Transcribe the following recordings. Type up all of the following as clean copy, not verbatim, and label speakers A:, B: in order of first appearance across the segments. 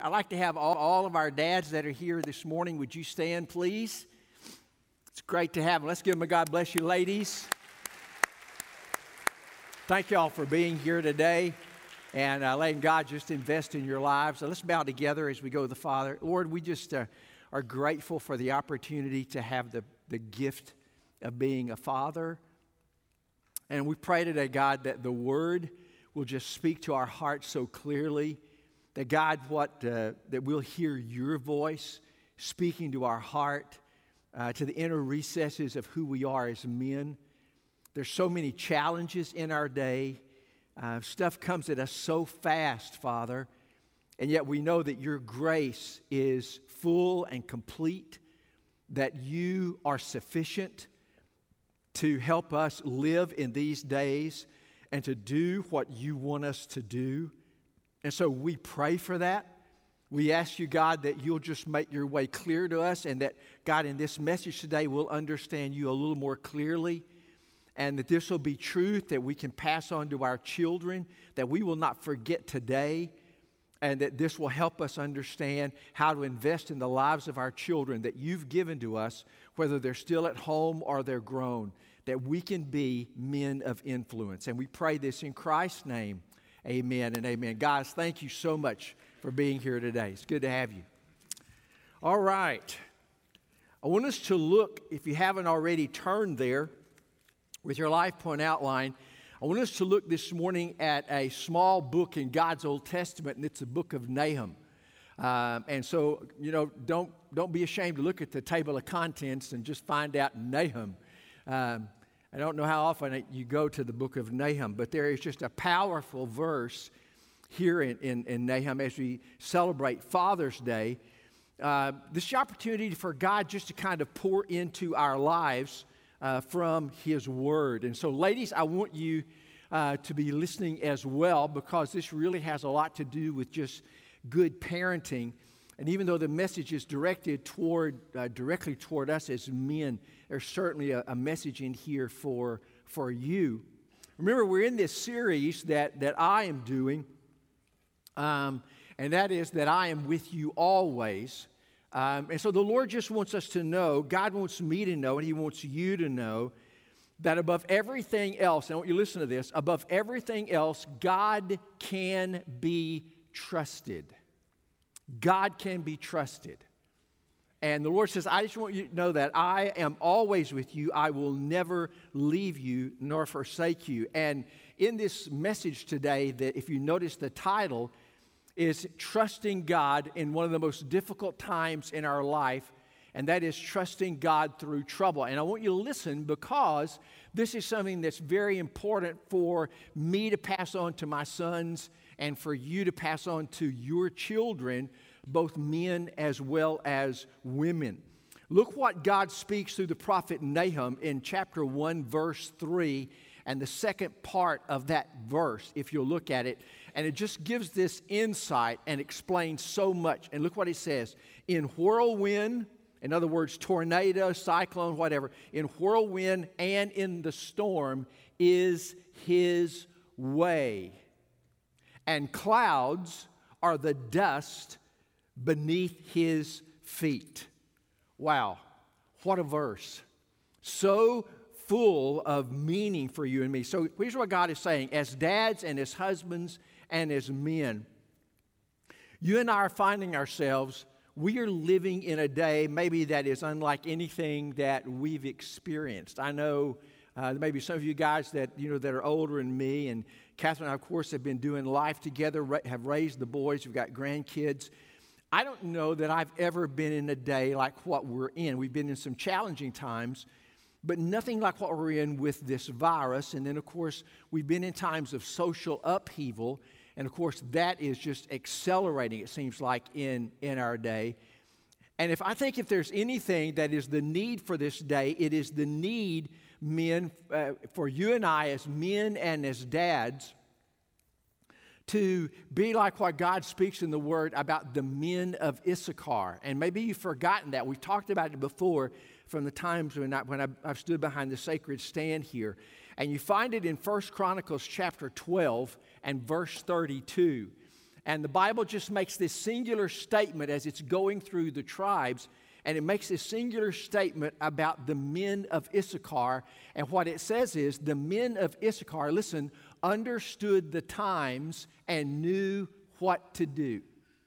A: I'd like to have all of our dads that are here this morning. Would you stand, please? It's great to have them. Let's give them a God bless you, ladies. Thank you all for being here today and letting God just invest in your lives. So let's bow together as we go to the Father. Lord, we just are grateful for the opportunity to have the gift of being a father. And we pray today, God, that the Word will just speak to our hearts so clearly. That God, that we'll hear your voice speaking to our heart, to the inner recesses of who we are as men. There's so many challenges in our day. Stuff comes at us so fast, Father, and yet we know that your grace is full and complete, that you are sufficient to help us live in these days and to do what you want us to do. And so we pray for that. We ask you, God, that you'll just make your way clear to us and that, God, in this message today, we'll understand you a little more clearly and that this will be truth that we can pass on to our children, that we will not forget today, and that this will help us understand how to invest in the lives of our children that you've given to us, whether they're still at home or they're grown, that we can be men of influence. And we pray this in Christ's name. Amen and amen. Guys, thank you so much for being here today. It's good to have you. All right. I want us to look, if you haven't already turned there with your Life Point outline, I want us to look this morning at a small book in God's Old Testament, and it's the book of Nahum. And so, don't be ashamed to look at the table of contents and just find out Nahum. I don't know how often you go to the book of Nahum, but there is just a powerful verse here in Nahum as we celebrate Father's Day. This is the opportunity for God just to kind of pour into our lives from His Word. And so, ladies, I want you to be listening as well because this really has a lot to do with just good parenting. And even though the message is directed directly toward us as men, there's certainly a message in here for you. Remember, we're in this series that I am doing, and that is that I am with you always. And so the Lord just wants us to know, God wants me to know, and He wants you to know, that above everything else, and I want you to listen to this, above everything else, God can be trusted. God can be trusted. And the Lord says, I just want you to know that I am always with you. I will never leave you nor forsake you. And in this message today, that if you notice the title is Trusting God in one of the most difficult times in our life, and that is trusting God through trouble. And I want you to listen because this is something that's very important for me to pass on to my sons and for you to pass on to your children, both men as well as women. Look what God speaks through the prophet Nahum in chapter 1, verse 3, and the second part of that verse, if you'll look at it. And it just gives this insight and explains so much. And look what it says. In whirlwind, in other words, tornado, cyclone, whatever, in whirlwind and in the storm is His way. And clouds are the dust beneath His feet. Wow, what a verse. So full of meaning for you and me. So here's what God is saying. As dads and as husbands and as men, you and I are finding ourselves, we are living in a day maybe that is unlike anything that we've experienced. I know maybe some of you guys that are older than me, and Catherine and I, of course, have been doing life together, have raised the boys, we've got grandkids. I don't know that I've ever been in a day like what we're in. We've been in some challenging times, but nothing like what we're in with this virus. And then, of course, we've been in times of social upheaval, and of course, that is just accelerating, it seems like, in our day. And if there's anything that is the need for this day, it is the need, men, for you and I as men and as dads, to be like what God speaks in the Word about the men of Issachar. And maybe you've forgotten that. We've talked about it before from the times when I've stood behind the sacred stand here. And you find it in 1 Chronicles chapter 12 and verse 32. And the Bible just makes this singular statement as it's going through the tribes. And it makes this singular statement about the men of Issachar. And what it says is the men of Issachar, listen, understood the times and knew what to do.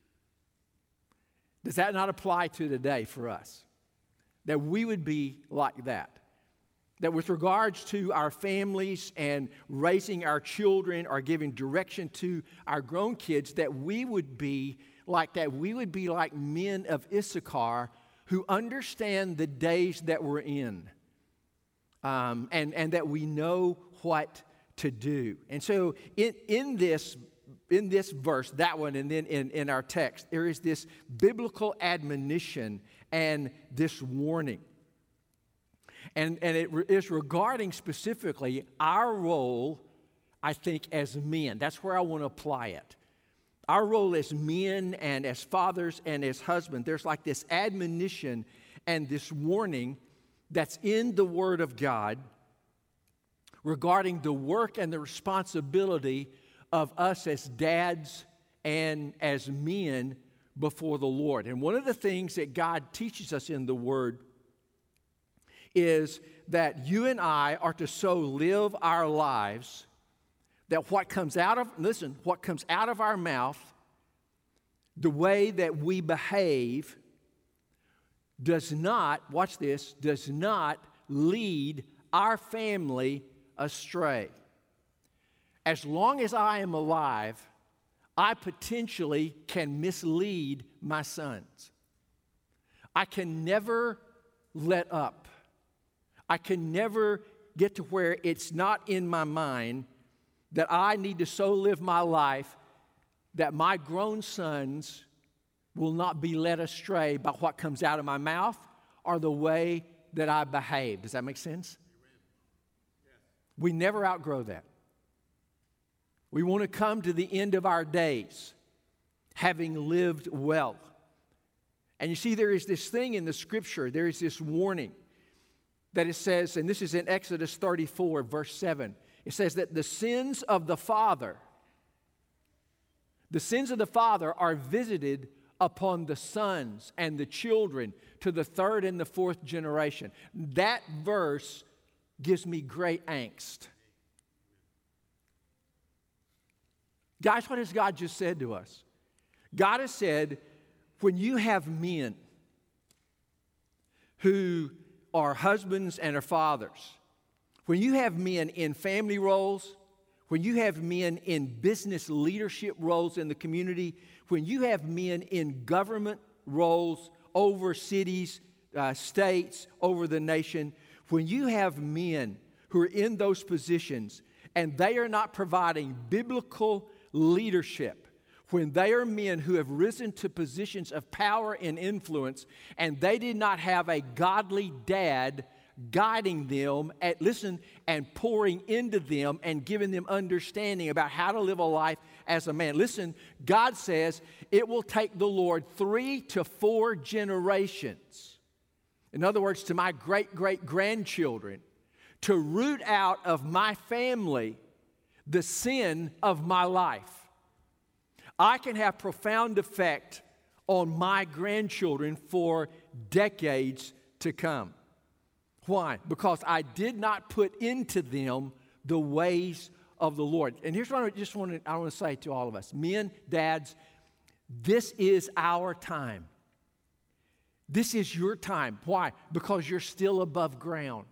A: Does that not apply to today for us? That we would be like that. That with regards to our families and raising our children or giving direction to our grown kids, that we would be like that. We would be like men of Issachar who understand the days that we're in, and that we know what to do. And so in this verse, that one, and then in our text, there is this biblical admonition and this warning. And it is regarding specifically our role, I think, as men. That's where I want to apply it. Our role as men and as fathers and as husbands, there's like this admonition and this warning that's in the Word of God regarding the work and the responsibility of us as dads and as men before the Lord. And one of the things that God teaches us in the Word is that you and I are to so live our lives that what comes out of our mouth, the way that we behave, does not lead our family astray. As long as I am alive, I potentially can mislead my sons. I can never let up. I can never get to where it's not in my mind that I need to so live my life that my grown sons will not be led astray by what comes out of my mouth or the way that I behave. Does that make sense? We never outgrow that. We want to come to the end of our days having lived well. And you see, there is this thing in the Scripture, there is this warning that it says, and this is in Exodus 34, verse 7. It says that the sins of the father are visited upon the sons and the children to the third and the fourth generation. That verse gives me great angst. Guys, what has God just said to us? God has said, when you have men who are husbands and are fathers, when you have men in family roles, when you have men in business leadership roles in the community, when you have men in government roles over cities, states, over the nation, when you have men who are in those positions and they are not providing biblical leadership, when they are men who have risen to positions of power and influence and they did not have a godly dad guiding them, and pouring into them and giving them understanding about how to live a life as a man. Listen, God says it will take the Lord 3 to 4 generations, in other words, to my great-great-grandchildren, to root out of my family the sin of my life. I can have profound effect on my grandchildren for decades to come. Why? Because I did not put into them the ways of the Lord. And here's what I want to say to all of us. Men, dads, this is our time. This is your time. Why? Because you're still above ground.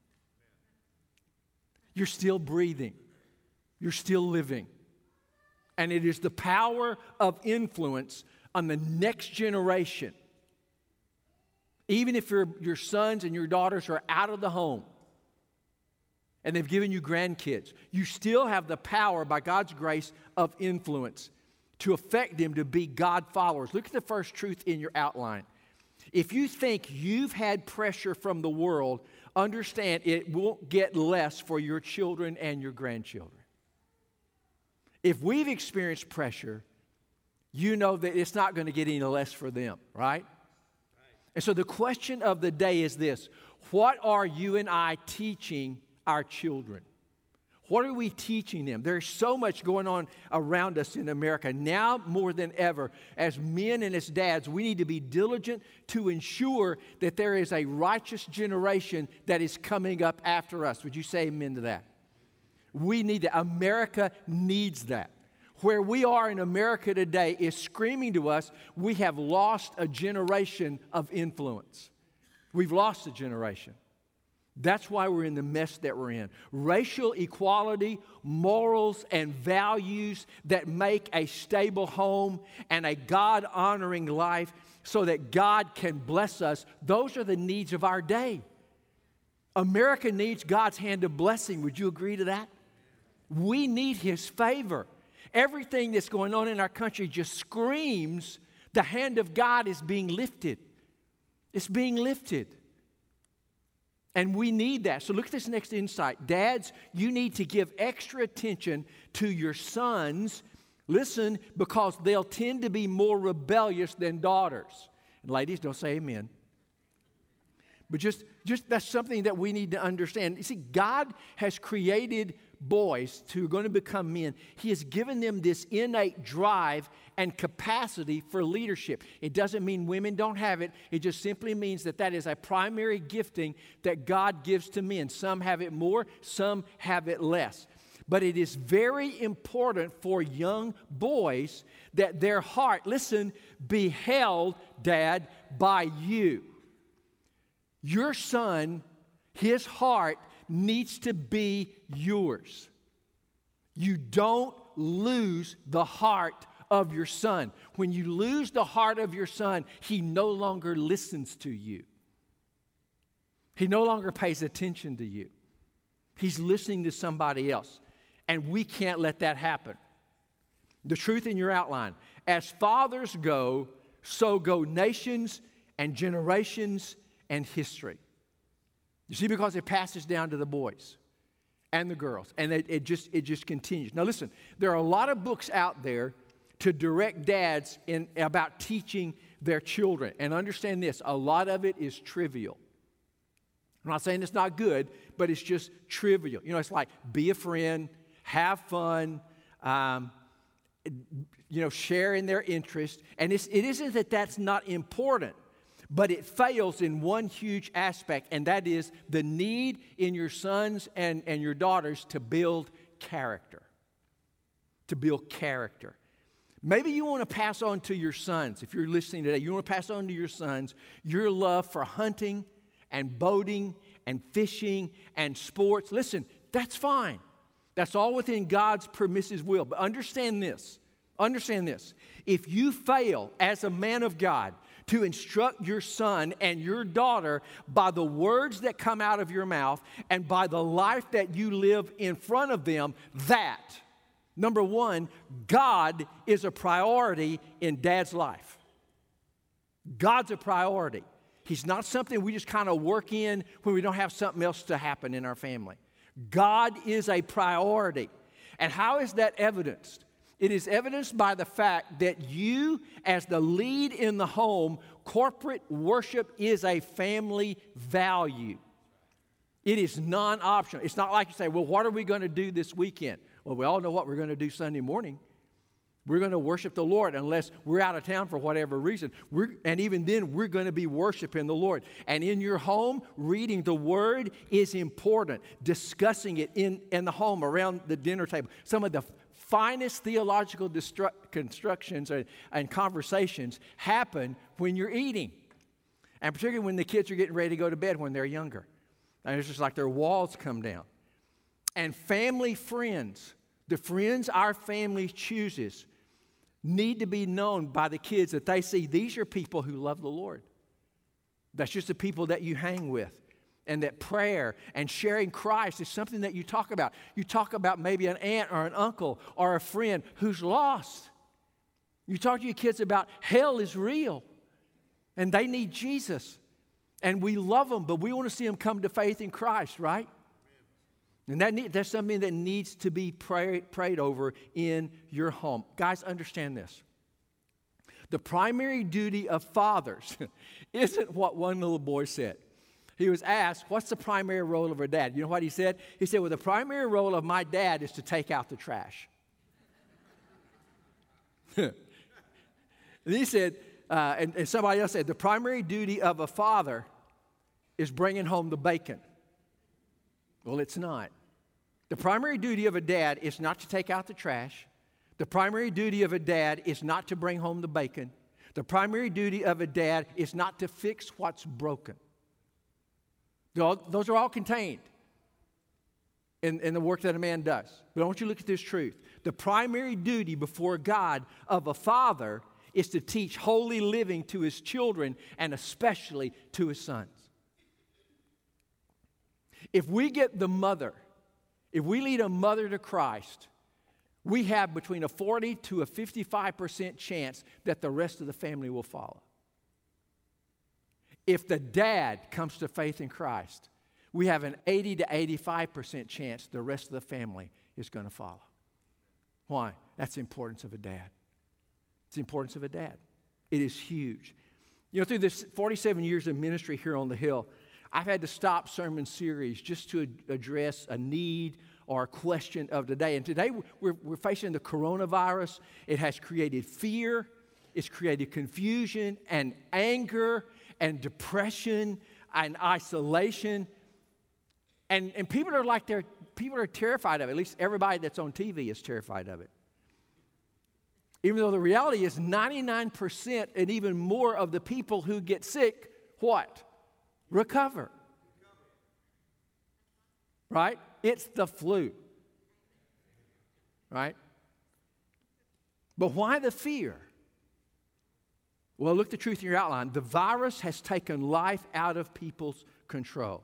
A: You're still breathing. You're still living. And it is the power of influence on the next generation. Even if your sons and your daughters are out of the home and they've given you grandkids, you still have the power by God's grace of influence to affect them to be God followers. Look at the first truth in your outline. If you think you've had pressure from the world, understand it won't get less for your children and your grandchildren. If we've experienced pressure, you know that it's not going to get any less for them, right? And so the question of the day is this: what are you and I teaching our children? What are we teaching them? There's so much going on around us in America. Now more than ever, as men and as dads, we need to be diligent to ensure that there is a righteous generation that is coming up after us. Would you say amen to that? We need that. America needs that. Where we are in America today is screaming to us, we have lost a generation of influence. We've lost a generation. That's why we're in the mess that we're in. Racial equality, morals, and values that make a stable home and a God-honoring life so that God can bless us, those are the needs of our day. America needs God's hand of blessing. Would you agree to that? We need His favor. Everything that's going on in our country just screams the hand of God is being lifted. It's being lifted. And we need that. So look at this next insight. Dads, you need to give extra attention to your sons. Listen, because they'll tend to be more rebellious than daughters. And ladies, don't say amen. But just that's something that we need to understand. You see, God has created boys who are going to become men. He has given them this innate drive and capacity for leadership. It doesn't mean women don't have it. It just simply means that is a primary gifting that God gives to men. Some have it more, some have it less. But it is very important for young boys that their heart, listen, be held, Dad, by you. Your son, his heart needs to be yours. You don't lose the heart of your son. When you lose the heart of your son, he no longer listens to you. He no longer pays attention to you. He's listening to somebody else. And we can't let that happen. The truth in your outline. As fathers go, so go nations and generations and history. You see, because it passes down to the boys and the girls, and it just continues. Now listen, there are a lot of books out there to direct dads about teaching their children. And understand this, a lot of it is trivial. I'm not saying it's not good, but it's just trivial. You know, it's like be a friend, have fun, share in their interest. And it isn't that that's not important. But it fails in one huge aspect, and that is the need in your sons and your daughters to build character. To build character. Maybe you want to pass on to your sons, if you're listening today, you want to pass on to your sons your love for hunting and boating and fishing and sports. Listen, that's fine. That's all within God's permissive will. But understand this. If you fail as a man of God to instruct your son and your daughter by the words that come out of your mouth and by the life that you live in front of them, that, number one, God is a priority in dad's life. God's a priority. He's not something we just kind of work in when we don't have something else to happen in our family. God is a priority. And how is that evidenced? It is evidenced by the fact that you, as the lead in the home, corporate worship is a family value. It is non-optional. It's not like you say, well, what are we going to do this weekend? Well, we all know what we're going to do Sunday morning. We're going to worship the Lord unless we're out of town for whatever reason. And even then, we're going to be worshiping the Lord. And in your home, reading the Word is important. Discussing it in the home around the dinner table. Some of the finest theological constructions and conversations happen when you're eating. And particularly when the kids are getting ready to go to bed when they're younger. And it's just like their walls come down. And family friends, the friends our family chooses, need to be known by the kids that they see these are people who love the Lord. That's just the people that you hang with. And that prayer and sharing Christ is something that you talk about. You talk about maybe an aunt or an uncle or a friend who's lost. You talk to your kids about hell is real and they need Jesus. And we love them, but we want to see them come to faith in Christ, right? And that's something that needs to be prayed over in your home. Guys, understand this. The primary duty of fathers isn't what one little boy said. He was asked, what's the primary role of her dad? You know what he said? He said, well, the primary role of my dad is to take out the trash. And he said, and somebody else said, the primary duty of a father is bringing home the bacon. Well, it's not. The primary duty of a dad is not to take out the trash. The primary duty of a dad is not to bring home the bacon. The primary duty of a dad is not to fix what's broken. Those are all contained in the work that a man does. But I want you to look at this truth. The primary duty before God of a father is to teach holy living to his children and especially to his sons. If we get the mother, if we lead a mother to Christ, we have between a 40 to a 55% chance that the rest of the family will follow. If the dad comes to faith in Christ, we have an 80 to 85% chance the rest of the family is going to follow. Why? That's the importance of a dad. It's the importance of a dad. It is huge. You know, through this 47 years of ministry here on the Hill, I've had to stop sermon series just to address a need or a question of the day. And today we're facing the coronavirus. It has created fear. It's created confusion and anger and depression and isolation. And people are terrified of it. At least everybody that's on TV is terrified of it. Even though the reality is 99% and even more of the people who get sick, what? Recover. Right? It's the flu. Right? But why the fear? Well, look the truth in your outline. The virus has taken life out of people's control.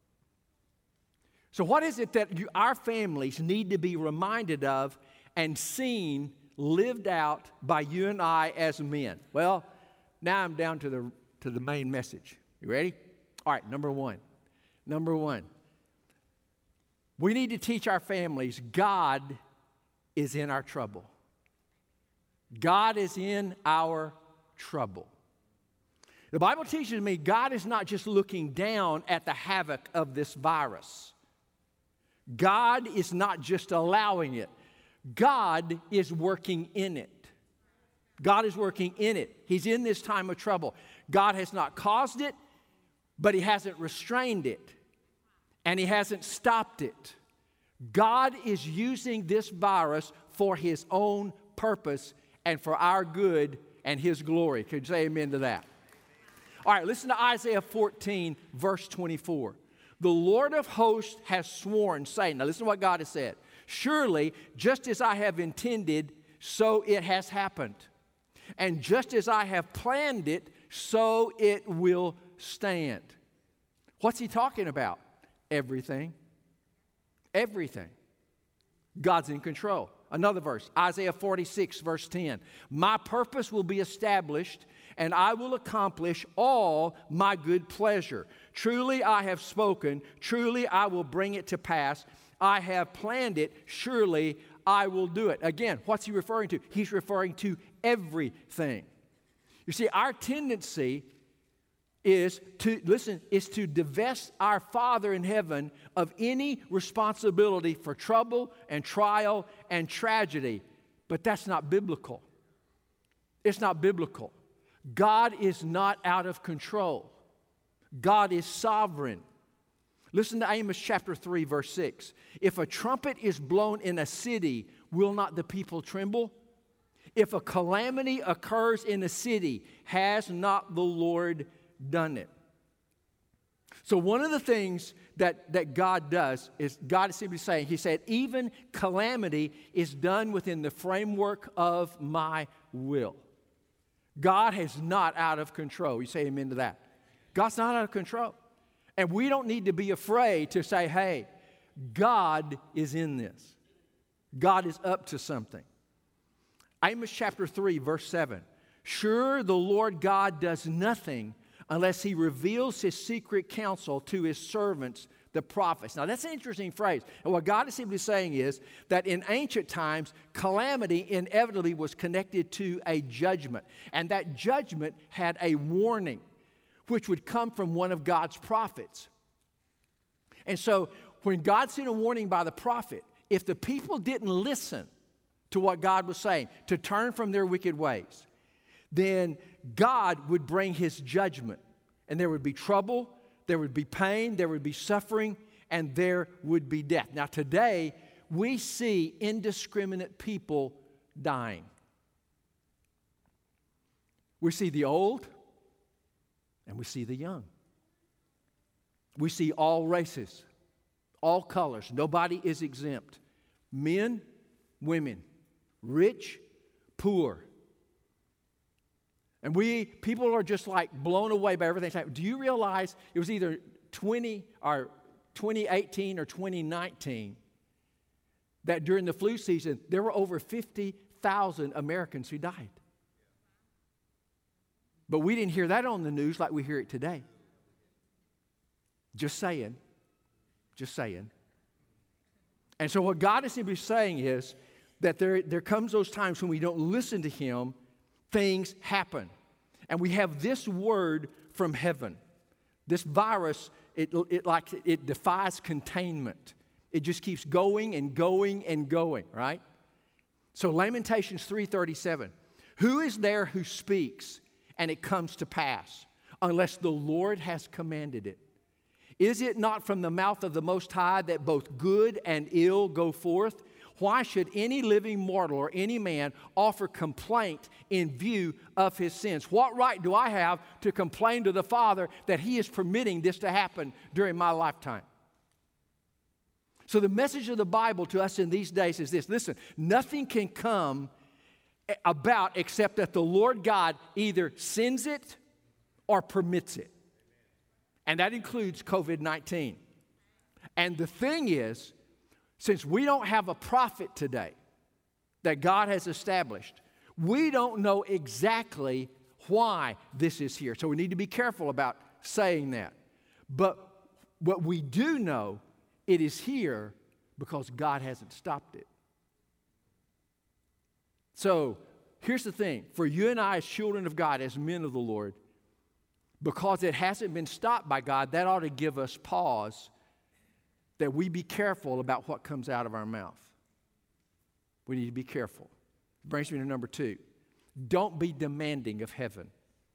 A: So what is it that our families need to be reminded of and seen lived out by you and I as men? Well, now I'm down to the main message. You ready? All right, number one. We need to teach our families God is in our trouble. God is in our trouble. The Bible teaches me God is not just looking down at the havoc of this virus. God is not just allowing it. God is working in it. God is working in it. He's in this time of trouble. God has not caused it, but He hasn't restrained it, and He hasn't stopped it. God is using this virus for His own purpose and for our good and His glory. Could you say amen to that? All right, listen to Isaiah 14, verse 24. The Lord of hosts has sworn, saying, now listen to what God has said. Surely, just as I have intended, so it has happened. And just as I have planned it, so it will stand. What's He talking about? Everything. Everything. God's in control. Another verse, Isaiah 46, verse 10. My purpose will be established, and I will accomplish all my good pleasure. Truly I have spoken. Truly I will bring it to pass. I have planned it. Surely I will do it. Again, what's He referring to? He's referring to everything. You see, our tendency is to divest our Father in heaven of any responsibility for trouble and trial and tragedy. But that's not biblical. It's not biblical. God is not out of control. God is sovereign. Listen to Amos chapter 3, verse 6. If a trumpet is blown in a city, will not the people tremble? If a calamity occurs in a city, has not the Lord done it? So one of the things that God does is God is simply saying, He said, even calamity is done within the framework of my will. God is not out of control. You say amen to that. God's not out of control. And we don't need to be afraid to say, hey, God is in this. God is up to something. Amos chapter 3, verse 7. Sure, the Lord God does nothing unless He reveals His secret counsel to His servants, the prophets. Now, that's an interesting phrase. And what God is simply saying is that in ancient times, calamity inevitably was connected to a judgment. And that judgment had a warning. which would come from one of God's prophets. And so when God sent a warning by the prophet, if the people didn't listen to what God was saying, to turn from their wicked ways, then God would bring his judgment. And there would be trouble, there would be pain, there would be suffering, and there would be death. Now today, we see indiscriminate people dying. We see the old, and we see the young. We see all races, all colors. Nobody is exempt. Men, women, rich, poor. And people are just like blown away by everything. Do you realize it was either 2018 or 2019 that during the flu season, there were over 50,000 Americans who died? But we didn't hear that on the news like we hear it today. Just saying. Just saying. And so what God is simply saying is that there comes those times when we don't listen to him, things happen. And we have this word from heaven. This virus, it defies containment. It just keeps going and going and going, right? So Lamentations 3:37. Who is there who speaks and it comes to pass, unless the Lord has commanded it? Is it not from the mouth of the Most High that both good and ill go forth? Why should any living mortal or any man offer complaint in view of his sins? What right do I have to complain to the Father that he is permitting this to happen during my lifetime? So the message of the Bible to us in these days is this. Listen, nothing can come about except that the Lord God either sends it or permits it. And that includes COVID-19. And the thing is, since we don't have a prophet today that God has established, we don't know exactly why this is here. So we need to be careful about saying that. But what we do know, it is here because God hasn't stopped it. So here's the thing. For you and I as children of God, as men of the Lord, because it hasn't been stopped by God, that ought to give us pause that we be careful about what comes out of our mouth. We need to be careful. Brings me to number 2. Don't be demanding of heaven.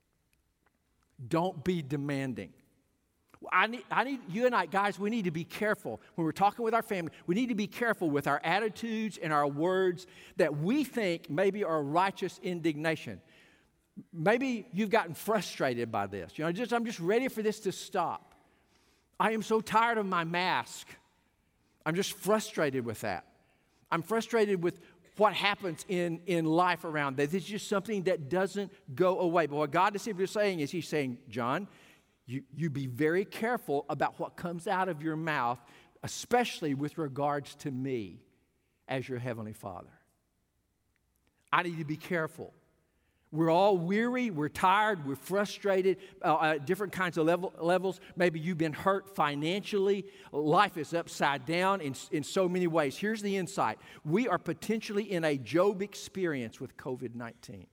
A: Don't be demanding. I need you and I, guys, we need to be careful. When we're talking with our family, we need to be careful with our attitudes and our words that we think maybe are righteous indignation. Maybe you've gotten frustrated by this. I'm just ready for this to stop. I am so tired of my mask. I'm just frustrated with that. I'm frustrated with what happens in life around that. It's just something that doesn't go away. But what God is simply saying is he's saying, John, you be very careful about what comes out of your mouth, especially with regards to me as your Heavenly Father. I need to be careful. We're all weary, we're tired, we're frustrated, different kinds of levels. Maybe you've been hurt financially. Life is upside down in so many ways. Here's the insight. We are potentially in a Job experience with COVID-19.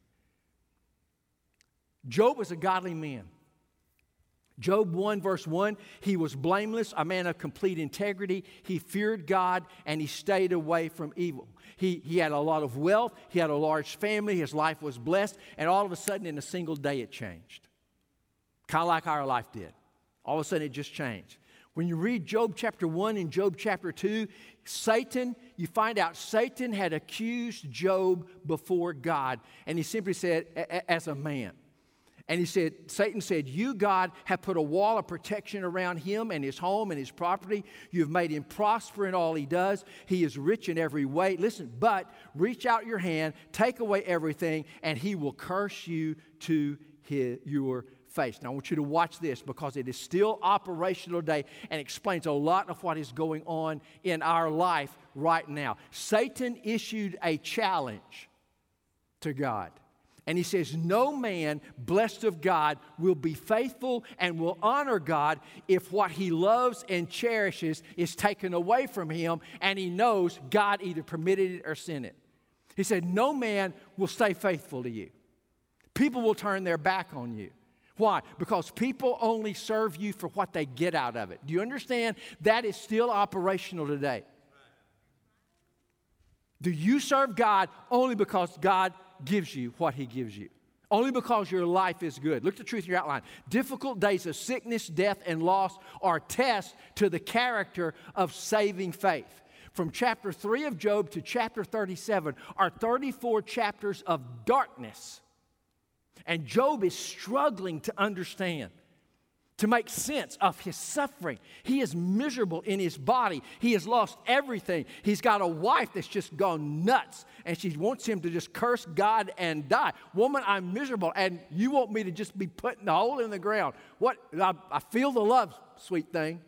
A: Job was a godly man. Job 1 verse 1, he was blameless, a man of complete integrity. He feared God and he stayed away from evil. He had a lot of wealth. He had a large family. His life was blessed. And all of a sudden, in a single day, it changed. Kind of like our life did. All of a sudden, it just changed. When you read Job chapter 1 and Job chapter 2, you find out Satan had accused Job before God. And he simply said, as a man. And Satan said, you, God, have put a wall of protection around him and his home and his property. You've made him prosper in all he does. He is rich in every way. Listen, but reach out your hand, take away everything, and he will curse you to your face. Now, I want you to watch this because it is still operational today and explains a lot of what is going on in our life right now. Satan issued a challenge to God. And he says, no man blessed of God will be faithful and will honor God if what he loves and cherishes is taken away from him and he knows God either permitted it or sent it. He said, no man will stay faithful to you. People will turn their back on you. Why? Because people only serve you for what they get out of it. Do you understand? That is still operational today. Do you serve God only because God gives you what He gives you? Only because your life is good. Look at the truth in your outline. Difficult days of sickness, death, and loss are tests to the character of saving faith. From chapter 3 of Job to chapter 37 are 34 chapters of darkness. And Job is struggling to understand, to make sense of his suffering. He is miserable in his body. He has lost everything. He's got a wife that's just gone nuts, and she wants him to just curse God and die. Woman, I'm miserable, and you want me to just be put in a hole in the ground. What? I feel the love, sweet thing.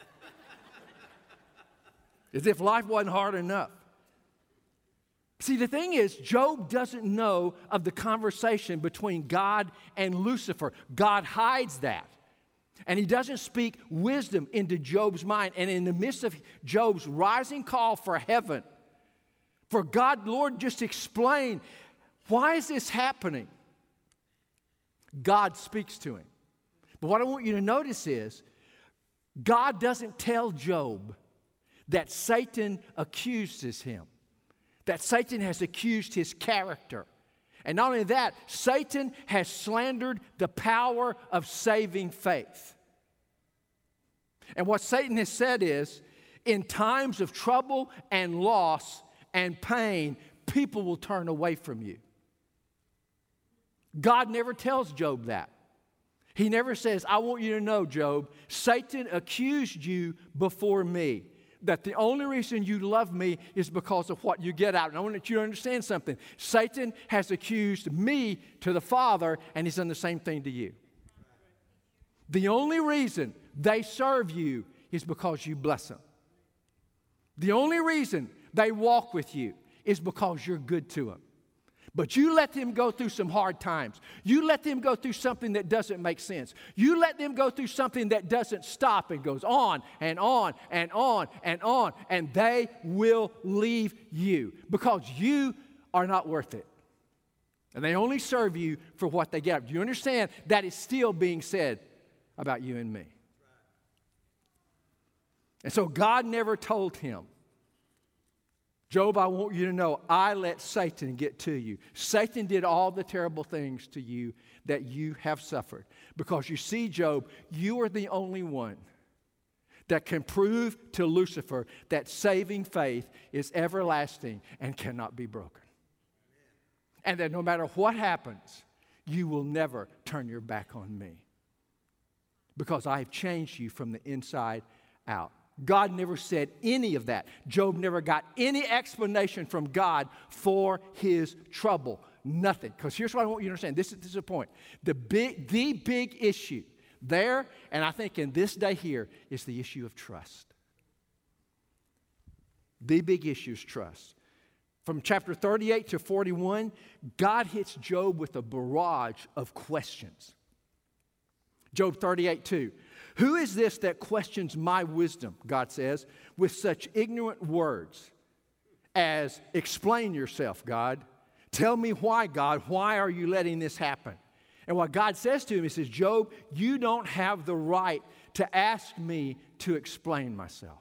A: As if life wasn't hard enough. See, the thing is, Job doesn't know of the conversation between God and Lucifer. God hides that. And He doesn't speak wisdom into Job's mind. And in the midst of Job's rising call for heaven, for God, Lord, just explain, why is this happening? God speaks to him. But what I want you to notice is, God doesn't tell Job that Satan accuses him, that Satan has accused his character. And not only that, Satan has slandered the power of saving faith. And what Satan has said is, in times of trouble and loss and pain, people will turn away from you. God never tells Job that. He never says, I want you to know, Job, Satan accused you before me. That the only reason you love me is because of what you get out. And I want you to understand something. Satan has accused me to the Father, and he's done the same thing to you. The only reason they serve you is because you bless them. The only reason they walk with you is because you're good to them. But you let them go through some hard times. You let them go through something that doesn't make sense. You let them go through something that doesn't stop and goes on and on and on and on, and they will leave you because you are not worth it. And they only serve you for what they get. Do you understand? That is still being said about you and me. And so God never told him, Job, I want you to know, I let Satan get to you. Satan did all the terrible things to you that you have suffered. Because you see, Job, you are the only one that can prove to Lucifer that saving faith is everlasting and cannot be broken. And that no matter what happens, you will never turn your back on me. Because I have changed you from the inside out. God never said any of that. Job never got any explanation from God for his trouble. Nothing. Because here's what I want you to understand. This is the point. The big issue there, and I think in this day here, is the issue of trust. The big issue is trust. From chapter 38 to 41, God hits Job with a barrage of questions. Job 38:2. Who is this that questions my wisdom, God says, with such ignorant words as, explain yourself, God. Tell me why, God. Why are you letting this happen? And what God says to him, he says, Job, you don't have the right to ask me to explain myself.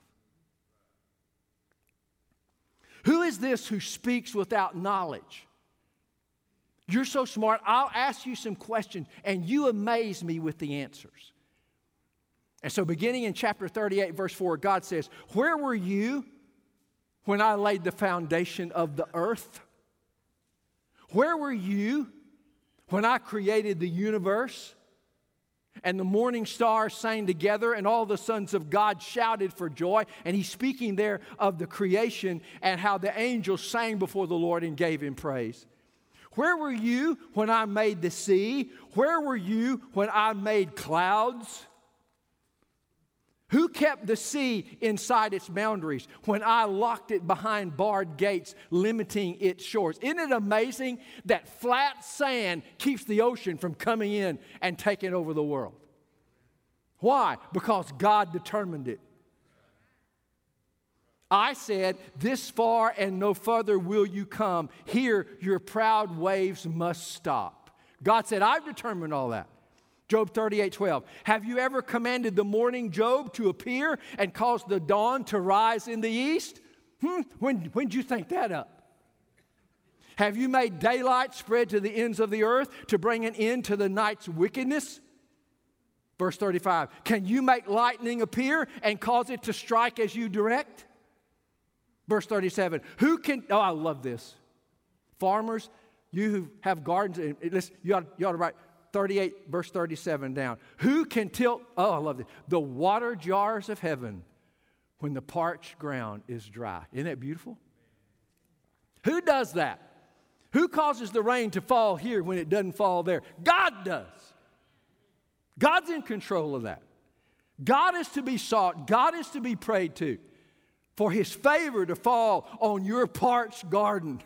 A: Who is this who speaks without knowledge? You're so smart, I'll ask you some questions, and you amaze me with the answers. And so beginning in chapter 38, verse 4, God says, where were you when I laid the foundation of the earth? Where were you when I created the universe? And the morning stars sang together, and all the sons of God shouted for joy. And he's speaking there of the creation and how the angels sang before the Lord and gave him praise. Where were you when I made the sea? Where were you when I made clouds? Who kept the sea inside its boundaries when I locked it behind barred gates, limiting its shores? Isn't it amazing that flat sand keeps the ocean from coming in and taking over the world? Why? Because God determined it. I said, this far and no further will you come. Here your proud waves must stop. God said, I've determined all that. Job 38:12. Have you ever commanded the morning, Job, to appear and caused the dawn to rise in the east? When'd you think that up? Have you made daylight spread to the ends of the earth to bring an end to the night's wickedness? Verse 35. Can you make lightning appear and cause it to strike as you direct? Verse 37. Who can, oh, I love this. Farmers, you who have gardens, listen, you ought to write 38, verse 37 down. Who can tilt, oh, I love this, the water jars of heaven when the parched ground is dry? Isn't that beautiful? Who does that? Who causes the rain to fall here when it doesn't fall there? God does. God's in control of that. God is to be sought. God is to be prayed to for His favor to fall on your parched garden.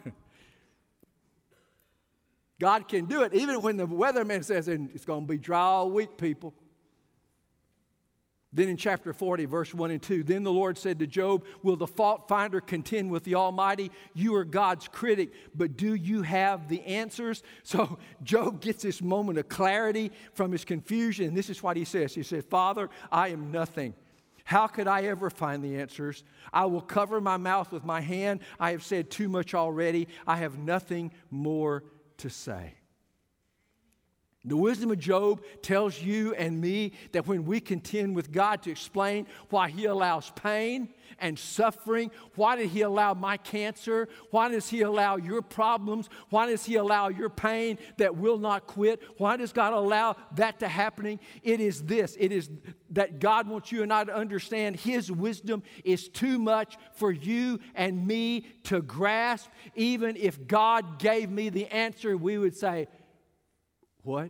A: God can do it even when the weatherman says it's going to be dry all week, people. Then in chapter 40, verse 1 and 2, then the Lord said to Job, will the fault finder contend with the Almighty? You are God's critic, but do you have the answers? So Job gets this moment of clarity from his confusion. And this is what he says. He said, Father, I am nothing. How could I ever find the answers? I will cover my mouth with my hand. I have said too much already. I have nothing more to say. The wisdom of Job tells you and me that when we contend with God to explain why He allows pain and suffering, why did He allow my cancer? Why does He allow your problems? Why does He allow your pain that will not quit? Why does God allow that to happen? It is this. It is that God wants you and I to understand His wisdom is too much for you and me to grasp. Even if God gave me the answer, we would say, what?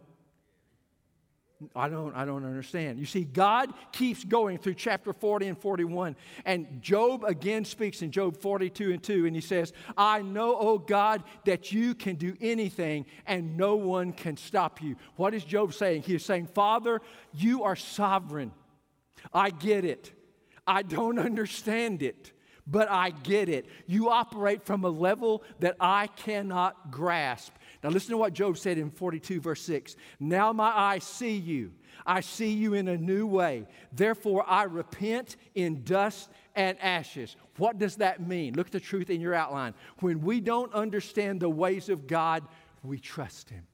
A: I don't understand. You see, God keeps going through chapter 40 and 41. And Job again speaks in Job 42 and 2. And he says, I know, O God, that you can do anything and no one can stop you. What is Job saying? He is saying, Father, you are sovereign. I get it. I don't understand it, but I get it. You operate from a level that I cannot grasp. Now listen to what Job said in 42 verse 6. Now my eyes see you. I see you in a new way. Therefore I repent in dust and ashes. What does that mean? Look at the truth in your outline. When we don't understand the ways of God, we trust Him.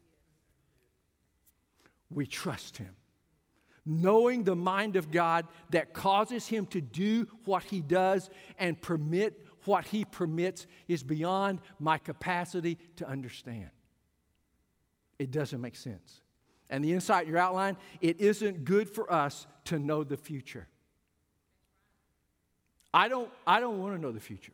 A: We trust Him. Knowing the mind of God that causes Him to do what He does and permit what He permits is beyond my capacity to understand. It doesn't make sense. And the insight in your outline, it isn't good for us to know the future. I don't want to know the future.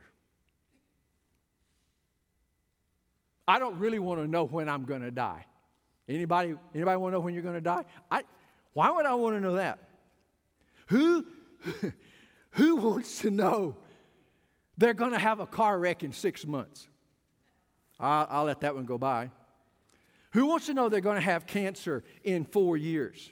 A: I don't really want to know when I'm going to die. Anybody want to know when you're going to die? Why would I want to know that? Who wants to know they're going to have a car wreck in 6 months? I'll let that one go by. Who wants to know they're going to have cancer in 4 years?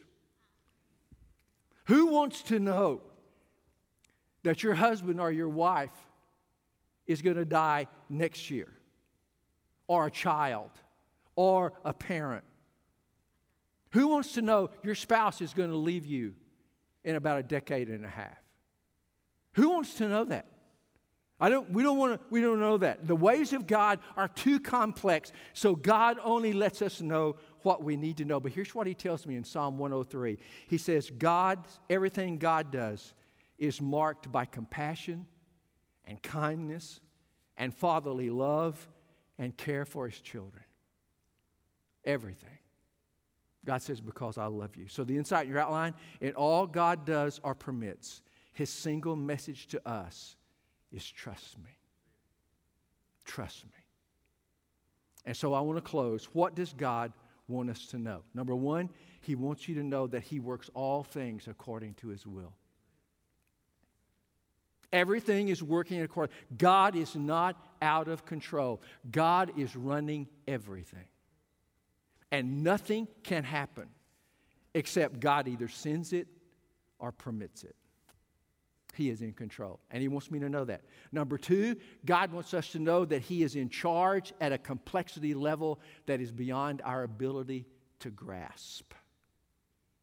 A: Who wants to know that your husband or your wife is going to die next year? Or a child? Or a parent? Who wants to know your spouse is going to leave you in about a decade and a half? Who wants to know that? We don't know that. The ways of God are too complex, so God only lets us know what we need to know. But here's what He tells me in Psalm 103. He says, everything God does is marked by compassion and kindness and fatherly love and care for His children. Everything. God says, because I love you. So the insight in your outline, in all God does or permits, His single message to us is trust me. Trust me. And so I want to close. What does God want us to know? Number one, He wants you to know that He works all things according to His will. Everything is working according. God is not out of control. God is running everything. And nothing can happen except God either sends it or permits it. He is in control, and He wants me to know that. Number two, God wants us to know that He is in charge at a complexity level that is beyond our ability to grasp.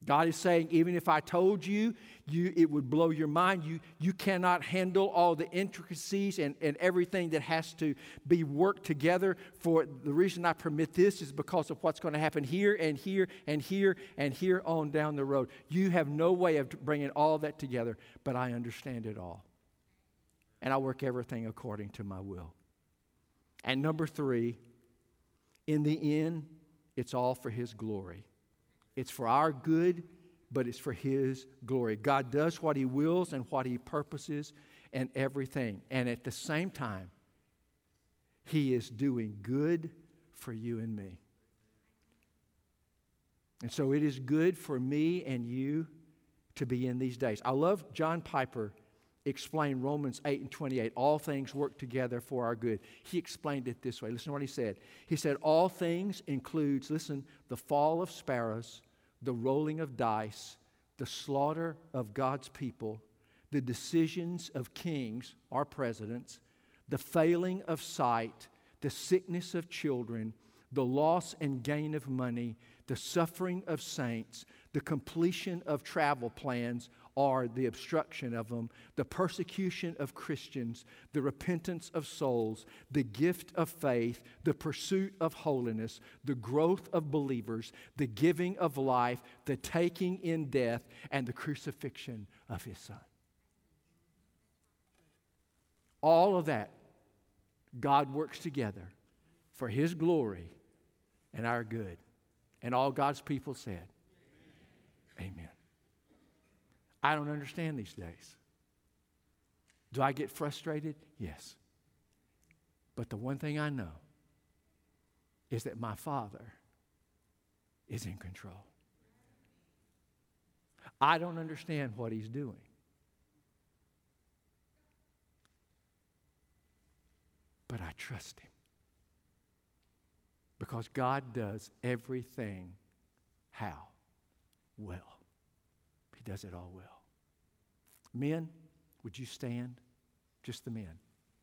A: God is saying, even if I told you, it would blow your mind. You cannot handle all the intricacies and everything that has to be worked together. For the reason I permit this is because of what's going to happen here and here and here and here on down the road. You have no way of bringing all that together, but I understand it all. And I work everything according to my will. And number 3, in the end, it's all for His glory. It's for our good, but it's for His glory. God does what He wills and what He purposes and everything. And at the same time, He is doing good for you and me. And so it is good for me and you to be in these days. I love John Piper explained Romans 8:28. All things work together for our good. He explained it this way. Listen to what he said. He said, all things includes, listen, the fall of sparrows, the rolling of dice, the slaughter of God's people, the decisions of kings, our presidents, the failing of sight, the sickness of children, the loss and gain of money, the suffering of saints, the completion of travel plans or the obstruction of them, the persecution of Christians, the repentance of souls, the gift of faith, the pursuit of holiness, the growth of believers, the giving of life, the taking in death, and the crucifixion of His Son. All of that, God works together for His glory and our good. And all God's people said, Amen. I don't understand these days. Do I get frustrated? Yes. But the one thing I know is that my Father is in control. I don't understand what He's doing. But I trust Him. Because God does everything how? Well. He does it all well. Men, would you stand? Just the men.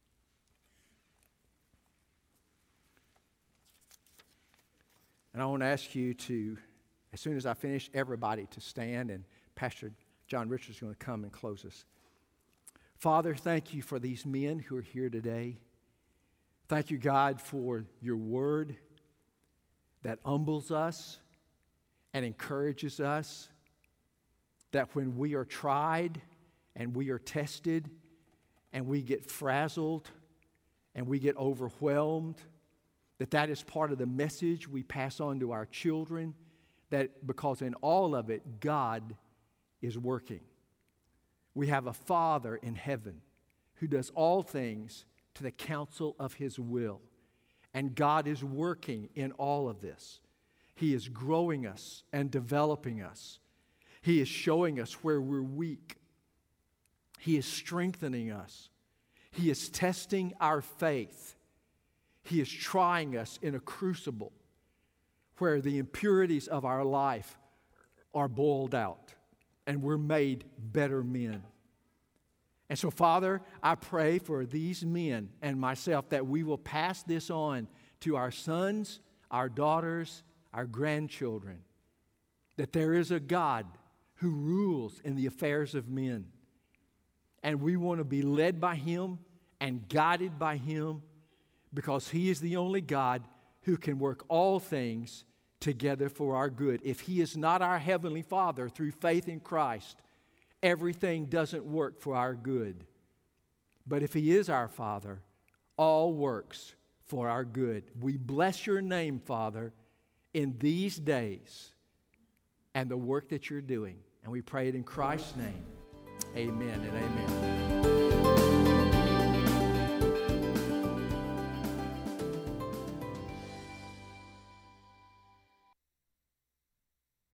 A: And I want to ask you to, as soon as I finish, everybody to stand, and Pastor John Richards is going to come and close us. Father, thank you for these men who are here today. Thank you, God, for your word that humbles us and encourages us, that when we are tried and we are tested and we get frazzled and we get overwhelmed, that is part of the message we pass on to our children, that because in all of it, God is working. We have a Father in heaven who does all things to the counsel of His will. And God is working in all of this. He is growing us and developing us. He is showing us where we're weak. He is strengthening us. He is testing our faith. He is trying us in a crucible where the impurities of our life are boiled out and we're made better men. And so, Father, I pray for these men and myself that we will pass this on to our sons, our daughters, our grandchildren, that there is a God who rules in the affairs of men. And we want to be led by Him and guided by Him because He is the only God who can work all things together for our good. If He is not our Heavenly Father through faith in Christ, everything doesn't work for our good. But if He is our Father, all works for our good. We bless your name, Father, in these days and the work that you're doing. And we pray it in Christ's name. Amen and amen.